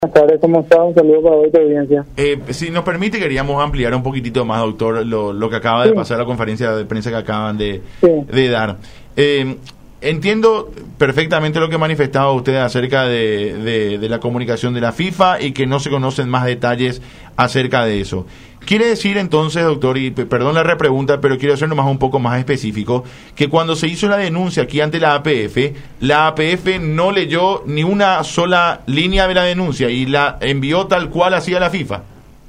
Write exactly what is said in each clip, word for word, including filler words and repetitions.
Buenas tardes, ¿cómo está? Un saludo para hoy, tu audiencia. Eh, si nos permite, queríamos ampliar un poquitito más, doctor, lo, lo que acaba de sí. pasar, la conferencia de prensa que acaban de, sí. de dar. Eh, entiendo perfectamente lo que manifestaba usted acerca de, de, de la comunicación de la FIFA y que no se conocen más detalles acerca de eso. Quiere decir entonces, doctor, y perdón la repregunta, pero quiero hacerlo más un poco más específico, que cuando se hizo la denuncia aquí ante la A P F, la A P F no leyó ni una sola línea de la denuncia y la envió tal cual hacía la FIFA.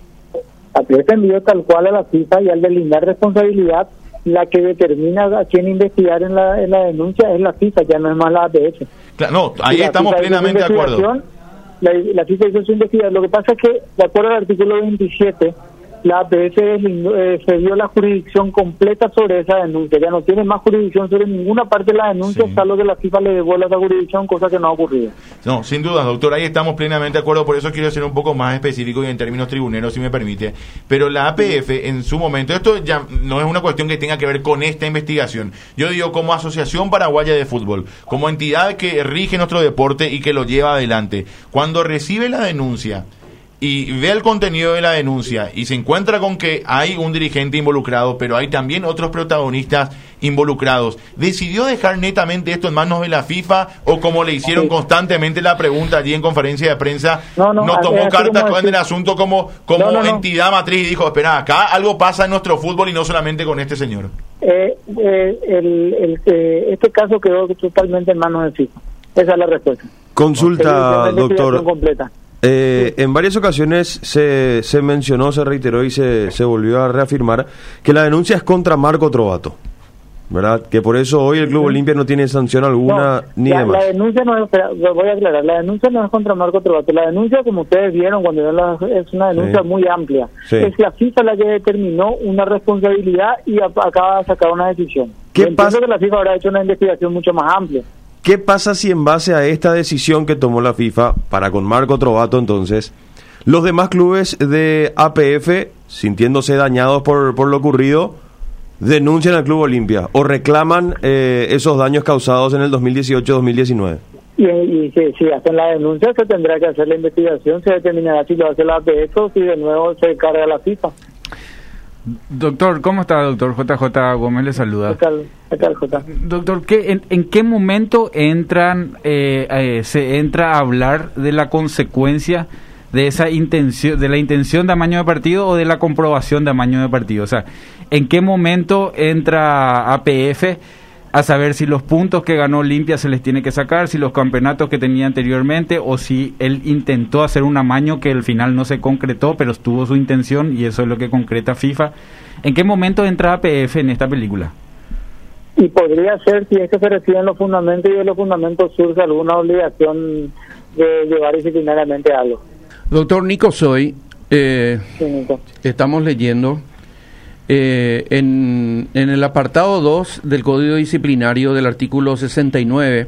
La A P F envió tal cual a la FIFA y al delimitar responsabilidad, la que determina a quién investigar en la, en la denuncia es la FIFA, ya no es más la A P F. Claro, no, ahí estamos plenamente de acuerdo. La, la FIFA hizo su investigación. Lo que pasa es que, de acuerdo al artículo veintisiete, la A P F eh, se dio la jurisdicción completa sobre esa denuncia. Ya no tiene más jurisdicción sobre ninguna parte de la denuncia, sí. salvo que la FIFA le devuelva esa jurisdicción, cosa que no ha ocurrido. No, sin duda, doctor, ahí estamos plenamente de acuerdo. Por eso quiero ser un poco más específico y en términos tribuneros, si me permite. Pero la A P F, en su momento, esto ya no es una cuestión que tenga que ver con esta investigación. Yo digo, como Asociación Paraguaya de Fútbol, como entidad que rige nuestro deporte y que lo lleva adelante, cuando recibe la denuncia y ve el contenido de la denuncia y se encuentra con que hay un dirigente involucrado, pero hay también otros protagonistas involucrados, ¿decidió dejar netamente esto en manos de la FIFA o como le hicieron sí. constantemente la pregunta allí en conferencia de prensa, no, no, no tomó cartas en el asunto como, como no, no, entidad no. matriz y dijo, espera, acá algo pasa en nuestro fútbol y no solamente con este señor? Eh, eh, el, el, eh, este caso quedó totalmente en manos de FIFA. Esa es la respuesta. Consulta, doctor. Completa. Eh, en varias ocasiones se, se mencionó, se reiteró y se, se volvió a reafirmar que la denuncia es contra Marco Trovato, ¿verdad? Que por eso hoy el Club Olimpia no tiene sanción alguna no, ni la, demás. La denuncia no es, voy a aclarar, la denuncia no es contra Marco Trovato. La denuncia, como ustedes vieron cuando la, es una denuncia sí. muy amplia. Sí. Es la FIFA la que determinó una responsabilidad y a, acaba de sacar una decisión. ¿Qué pasa? Que la FIFA habrá hecho una investigación mucho más amplia. ¿Qué pasa si en base a esta decisión que tomó la FIFA para con Marco Trovato entonces, los demás clubes de A P F, sintiéndose dañados por, por lo ocurrido, denuncian al Club Olimpia o reclaman eh, esos daños causados en el dos mil dieciocho dos mil diecinueve? Y, y si, si hacen la denuncia se tendrá que hacer la investigación, se determinará si lo hace la A P F o si de nuevo se carga la FIFA. Doctor, ¿cómo está, doctor? J J Gómez le saluda. ¿Qué tal, qué tal, J? Doctor, ¿qué, en, ¿en qué momento entran eh, eh, se entra a hablar de la consecuencia de esa intención, de la intención de amaño de partido o de la comprobación de amaño de partido? O sea, ¿en qué momento entra A P F a saber si los puntos que ganó Olimpia se les tiene que sacar, si los campeonatos que tenía anteriormente, o si él intentó hacer un amaño que al final no se concretó, pero estuvo su intención y eso es lo que concreta FIFA? ¿En qué momento entra A P F en esta película? Y podría ser, si es que se reciben los fundamentos y de los fundamentos surge alguna obligación de llevar disciplinariamente algo. Doctor Nico Soy, eh, sí, Nico. Estamos leyendo Eh, en, en el apartado dos del Código Disciplinario del artículo sesenta y nueve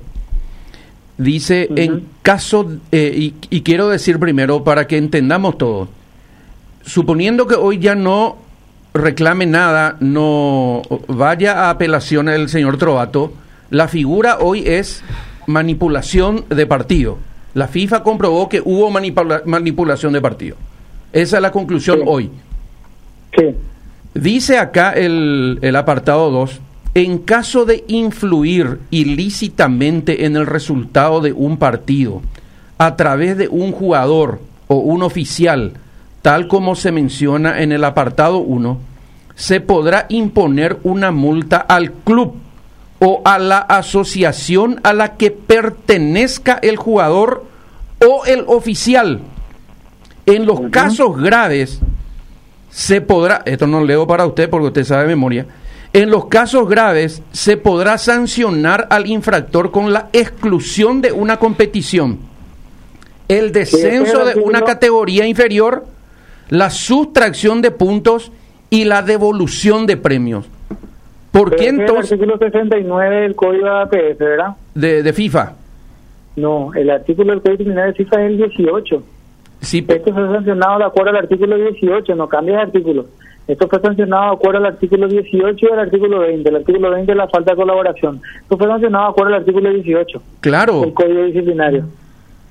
dice uh-huh. en caso eh, y, y quiero decir primero para que entendamos todo, suponiendo que hoy ya no reclame nada, no vaya a apelación el señor Trovato, la figura hoy es manipulación de partido. La FIFA comprobó que hubo manipula- manipulación de partido. Esa es la conclusión sí. hoy. Sí. Dice acá el, el apartado dos, en caso de influir ilícitamente en el resultado de un partido a través de un jugador o un oficial, tal como se menciona en el apartado uno, se podrá imponer una multa al club o a la asociación a la que pertenezca el jugador o el oficial. En los uh-huh. casos graves, se podrá, esto no leo para usted porque usted sabe de memoria, en los casos graves se podrá sancionar al infractor con la exclusión de una competición, el descenso de una categoría inferior, la sustracción de puntos y la devolución de premios. ¿Por qué entonces? El artículo sesenta y nueve del Código de A P F, ¿verdad? De, de FIFA. No, el artículo del Código Disciplinario de FIFA es el dieciocho. Sí, esto fue sancionado de acuerdo al artículo dieciocho, no cambia de artículo. Esto fue sancionado de acuerdo al artículo dieciocho y al artículo veinte. El artículo veinte es la falta de colaboración. Esto fue sancionado de acuerdo al artículo dieciocho. Claro. El Código Disciplinario.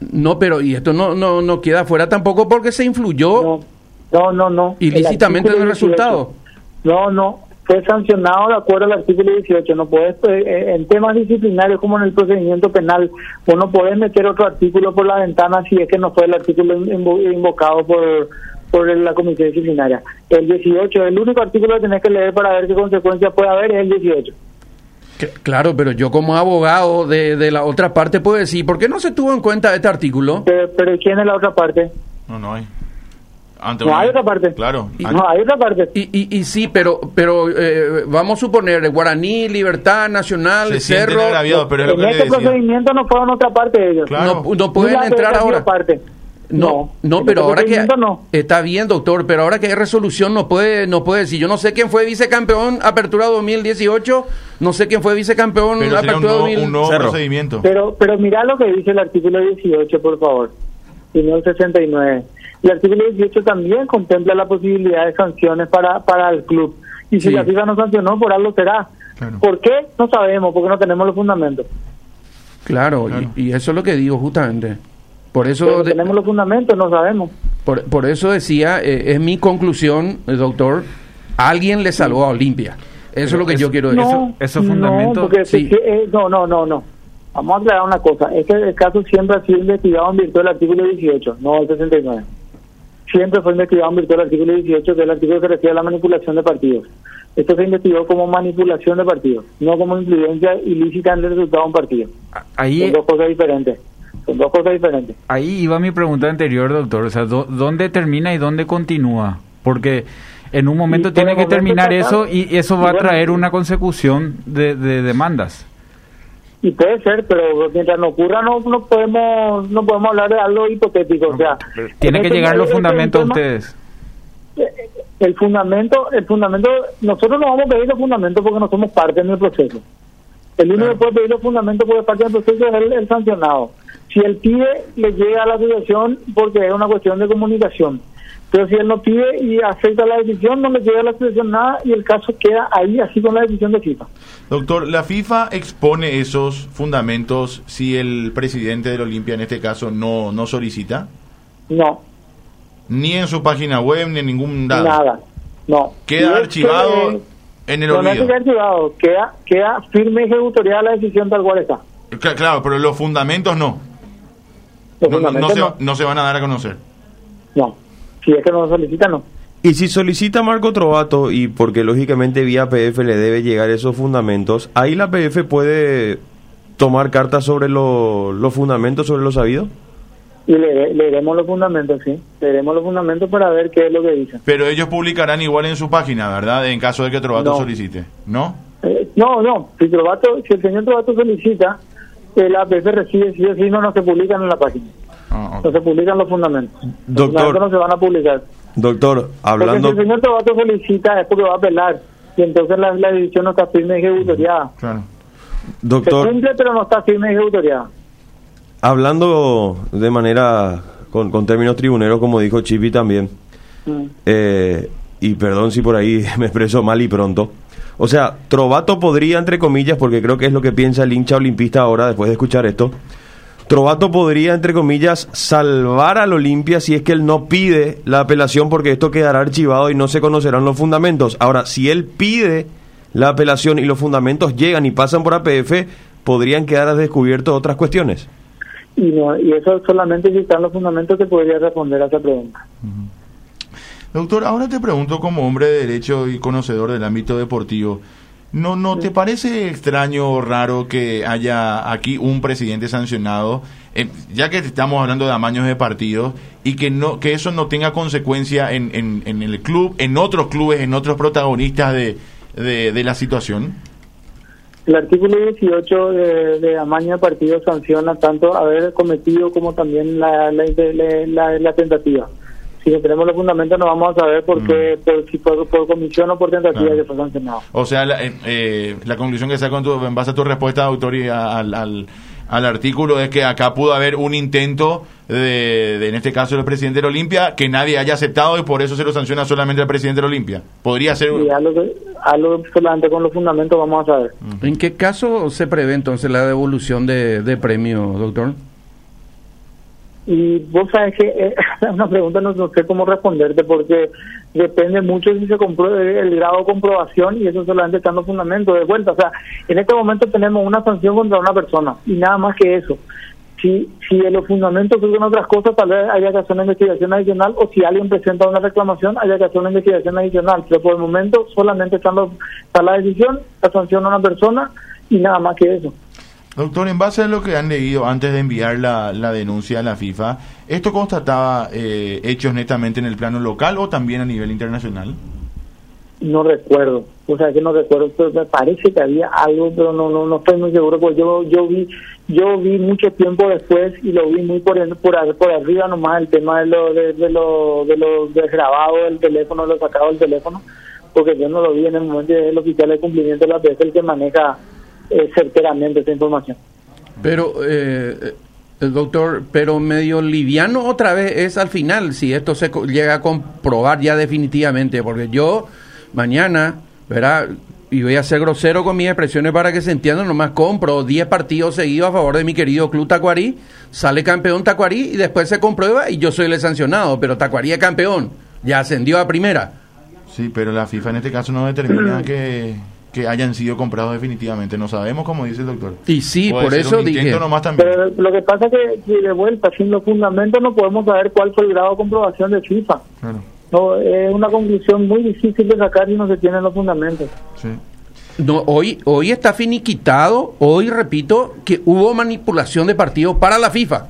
No, pero y esto no no no queda fuera tampoco porque se influyó No, no, no. no. ilícitamente en el resultado. No, no. Fue sancionado de acuerdo al artículo dieciocho. No puedes, eh, en temas disciplinarios como en el procedimiento penal, vos no podés meter otro artículo por la ventana si es que no fue el artículo invo- invocado por por la comisión disciplinaria. El dieciocho, el único artículo que tenés que leer para ver qué consecuencias puede haber es el dieciocho. Que- Claro, pero yo como abogado de, de la otra parte puedo decir, ¿por qué no se tuvo en cuenta este artículo? Pero, pero ¿quién es la otra parte? No, no hay. Ante No una- hay otra parte. Claro. Y- An- No hay otra parte. Y, y, y sí, pero pero eh, vamos a suponer, Guaraní, Libertad, Nacional, se sienten Cerro, agraviados, pero es lo En que le este decía. procedimiento no fueron otra parte ellos. Claro. no, no pueden Ni la entrar P F ha sido ahora. parte. No, no, en pero este ahora que procedimiento no. está bien, doctor, pero ahora que hay resolución no puede no puede decir. Yo no sé quién fue vicecampeón Apertura dos mil dieciocho, no sé quién fue vicecampeón Pero sería un Apertura nuevo, dos mil. un nuevo Cerro. procedimiento. Pero pero mirá lo que dice el artículo dieciocho, por favor. Y no el sesenta y nueve. El artículo dieciocho también contempla la posibilidad de sanciones para para el club. Y si Sí. la FIFA no sancionó, por algo será. Claro. ¿Por qué? No sabemos, porque no tenemos los fundamentos. Claro, Claro. Y, y eso es lo que digo justamente. Por eso Pero de- tenemos los fundamentos, no sabemos. por, por eso decía, eh, es mi conclusión, eh, doctor, alguien le salvó a Olimpia. Eso es lo que yo quiero decir. Eso- esos fundamentos, No, porque sí. si- eh, no, no, no, no. Vamos a aclarar una cosa. Este el caso siempre ha sido investigado en virtud del artículo dieciocho, no el sesenta y nueve. Siempre fue investigado en virtud del artículo dieciocho, que es el artículo que se refiere a la manipulación de partidos. Esto se investigó como manipulación de partidos, no como influencia ilícita en el resultado de un partido. Ahí, Son dos cosas diferentes. Son dos cosas diferentes. ahí iba mi pregunta anterior, doctor. O sea, ¿dó- ¿dónde termina y dónde continúa? Porque en un momento Y por tiene el que momento terminar está eso acá. y eso Y va a bueno, traer una consecución de, de demandas. Y puede ser, pero mientras no ocurra no no podemos no podemos hablar de algo hipotético. O sea, Tiene en que este- llegar los este fundamentos a tema, ustedes. El fundamento, el fundamento, nosotros no vamos a pedir los fundamentos porque no somos parte del proceso. El único Claro. que puede pedir los fundamentos porque parte del proceso es el, el sancionado. Si él pide, le llega a la asociación porque es una cuestión de comunicación. Pero si él no pide y acepta la decisión, no le llega a la asociación nada y el caso queda ahí, así con la decisión de FIFA. Doctor, ¿la FIFA expone esos fundamentos si el presidente del Olimpia, en este caso, no, no solicita? No, Ni en su página web, ni en ningún lado. nada. No. Queda Y es archivado que, en el no, no es que olvido. quede archivado, queda, queda firme y ejecutoriada la decisión tal cual está. Cla- Claro, pero los fundamentos no. Los No, no, no fundamentos se, no. no se van a dar a conocer. No. Si es que no lo solicita, no. Y si solicita Marco Trovato, y porque lógicamente vía P F le debe llegar esos fundamentos, ahí la P F puede tomar cartas sobre lo- los fundamentos, sobre lo sabido. Y le, leeremos los fundamentos, sí. Leeremos los fundamentos para ver qué es lo que dicen. Pero ellos publicarán igual en su página, ¿verdad? En caso de que Trovato No. solicite. ¿No? Eh, no, no. Si, Trovato, si el señor Trovato solicita, el A P F recibe, sí o sí, no, no se publican en la página. Ah, ok. No se publican los fundamentos. Los Doctor. fundamentos no se van a publicar. Doctor, hablando... Porque si el señor Trovato solicita es porque va a apelar. Y entonces la, la decisión no está firme y ejecutoriada. Claro. Se Doctor, cumple, pero no está firme y ejecutoriada. hablando de manera, con, con términos tribuneros, como dijo Chipi también, Mm. eh, y perdón si por ahí me expreso mal y pronto, o sea, Trovato podría, entre comillas, porque creo que es lo que piensa el hincha olimpista ahora, después de escuchar esto, Trovato podría, entre comillas, salvar al Olimpia si es que él no pide la apelación, porque esto quedará archivado y no se conocerán los fundamentos. Ahora, si él pide la apelación y los fundamentos llegan y pasan por A P F, podrían quedar a descubierto otras cuestiones. Y, no, y eso solamente si están los fundamentos que podría responder a esa pregunta. Doctor, ahora te pregunto como hombre de derecho y conocedor del ámbito deportivo, ¿no no te parece extraño o raro que haya aquí un presidente sancionado, eh, ya que estamos hablando de amaños de partidos, y que no que eso no tenga consecuencia en, en, en el club, en otros clubes, en otros protagonistas de, de, de la situación? El artículo dieciocho de, de amaño de partido sanciona tanto haber cometido como también la, la, la, la, la tentativa. Si no tenemos los fundamentos no vamos a saber por qué, por, si por, por comisión o por tentativa Claro. que fue sancionado. O sea, la, eh, eh, la conclusión que saco en, tu- en base a tu respuesta, doctor, y a- al, al, al artículo es que acá pudo haber un intento de, de, en este caso, el presidente de la Olimpia, que nadie haya aceptado y por eso se lo sanciona solamente al presidente de la Olimpia. Podría ser... Y algo, que- algo solamente con los fundamentos vamos a saber. ¿En qué caso se prevé entonces la devolución de, de premio, doctor? Y vos sabes que eh, una pregunta no, no sé cómo responderte, porque depende mucho si se compró el grado de comprobación, y eso solamente está en los fundamentos de vuelta. O sea, en este momento tenemos una sanción contra una persona y nada más que eso. Si, si en los fundamentos surgen otras cosas, tal vez haya que hacer una investigación adicional, o si alguien presenta una reclamación, haya que hacer una investigación adicional. Pero por el momento solamente está, los, está la decisión, la sanción a una persona y nada más que eso. Doctor, en base a lo que han leído antes de enviar la, la denuncia a la FIFA, ¿esto constataba eh, hechos netamente en el plano local o también a nivel internacional? No recuerdo, o sea que no recuerdo, pero me parece que había algo, pero no no no estoy muy seguro, porque yo yo vi yo vi mucho tiempo después y lo vi muy por por, por arriba nomás, el tema de lo de, de lo de lo de grabado del teléfono, lo sacado del teléfono, porque yo no lo vi en el momento del oficial de cumplimiento de la P F, el que maneja eh, certeramente esta información. Pero eh, el doctor, pero medio liviano otra vez es al final, si esto se co- llega a comprobar ya definitivamente, porque yo mañana, ¿verdad? Y voy a ser grosero con mis expresiones para que se entiendan, nomás compro diez partidos seguidos a favor de mi querido club Tacuarí, sale campeón Tacuarí y después se comprueba y yo soy el sancionado, pero Tacuarí es campeón, ya ascendió a primera. Sí, pero la FIFA en este caso no determina que, que hayan sido comprados definitivamente, no sabemos, como dice el doctor. Y sí, Puede por ser eso un dije... intento nomás también. Pero lo que pasa es que, que de vuelta, sin los fundamentos no podemos saber cuál fue el grado de comprobación de FIFA. Claro. No, es una conclusión muy difícil de sacar si no se tienen los fundamentos. Sí. No, hoy, hoy está finiquitado, hoy repito, que hubo manipulación de partidos para la FIFA.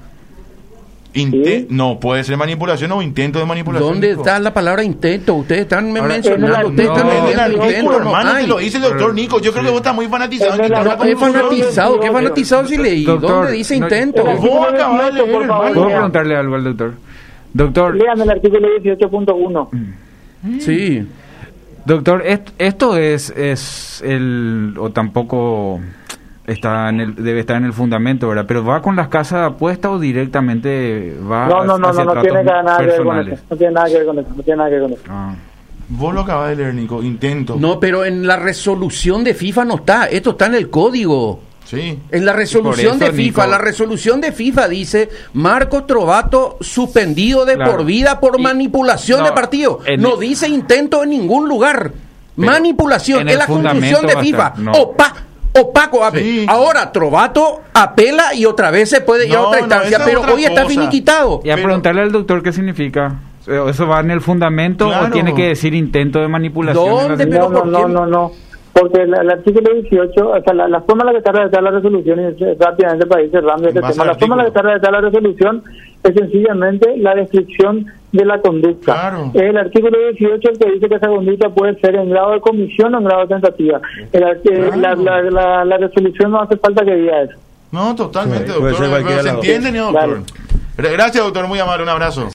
Inte- ¿Sí? No, puede ser manipulación o intento de manipulación. ¿Dónde Nico. está la palabra intento? Ustedes están me Ahora, mencionando, en ustedes el- están no, En el vendiendo artículo, intento, no hermano, hay. te lo dice el doctor Nico. Yo creo que vos estás muy fanatizado. En el Quitame la artículo- ¿Qué confusión. fanatizado? ¿Qué fanatizado si leí? Doctor, ¿Dónde dice no- intento? El Vos acabás de leer, por favor, hermano. ¿Puedo lea. preguntarle algo al doctor? Doctor, Lean el artículo dieciocho punto uno. Sí. doctor, est- esto es es el o tampoco está en el, debe estar en el fundamento, ¿verdad? Pero va con las casas de apuesta o directamente va No, no, no, hacia no, no tratos tiene nada que ver con personales? eso. No tiene nada que ver con eso. No tiene nada que ver con eso. Ah. Vos lo acabas de leer, Nico. Intento. No, pero en la resolución de FIFA no está. Esto está en el código. Sí. En la resolución Por eso, de FIFA, Nico. la resolución de FIFA dice Marco Trovato suspendido de Claro. por vida por Y- manipulación no, de partido. en No el- dice intento en ningún lugar. Pero Manipulación en es el la conclusión fundamento de va a FIFA. estar, no. Opa, opaco. ape- Sí. Ahora Trovato apela y otra vez se puede ir a No, otra no, instancia, esa es pero otra hoy está cosa. finiquitado. Y a Pero- preguntarle al doctor qué significa. ¿Eso va en el fundamento Claro. o tiene que decir intento de manipulación? en la- ¿Dónde? Pero No, no, ¿por no, qué? no, no. Porque el, el artículo dieciocho, o sea, la, la forma en la que está redactada la resolución, y es- rápidamente para ir cerrando este En base tema, al la forma en la que está artículo. redactada la resolución es sencillamente la descripción de la conducta. Claro. El artículo dieciocho el que dice que esa conducta puede ser en grado de comisión o en grado de tentativa. El ar- eh, Claro. la, la, la, la resolución no hace falta que diga eso. No, totalmente, Sí, puede doctor. ser cualquiera Pero de ¿se las dos. entiende, ¿no, doctor? Dale. Gracias, doctor. Muy amable. Un abrazo.